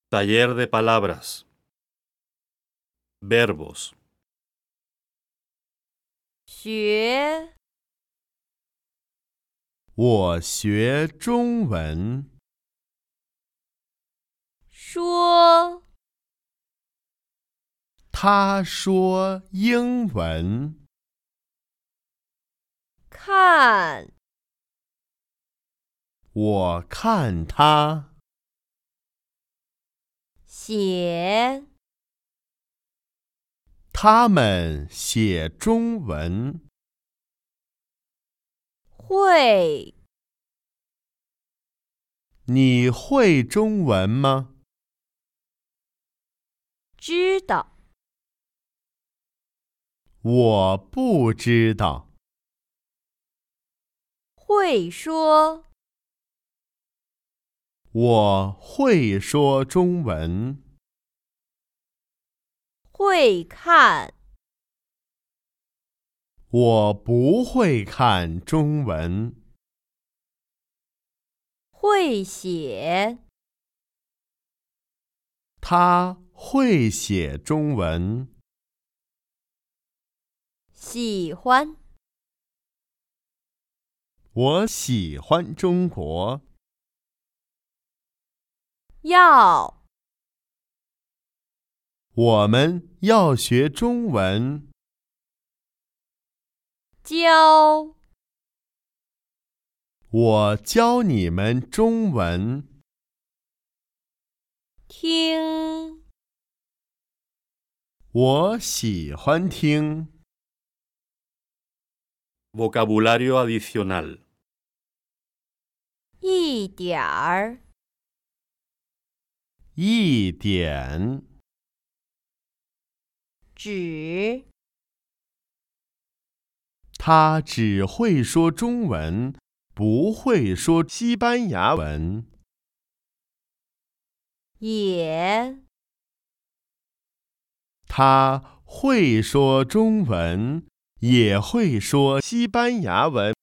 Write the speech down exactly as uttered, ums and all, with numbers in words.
Taller de palabras. Verbos. 学， 我学中文。 说， 他说英文。 看， 我看他。 写， 他们写中文。 会， 你会中文吗？ 知道， 我不知道。 会说， 我会说中文。 会看， 我不会看中文。 会写， 他会写中文。 喜欢， 我喜欢中国。 要， 我们要学中文。 教， 我教你们中文。 听， 我喜欢听。 Vocabulario adicional. 一点儿， 一点， 只， 他只会说中文，不会说西班牙文。 也， 他会说中文，也会说西班牙文。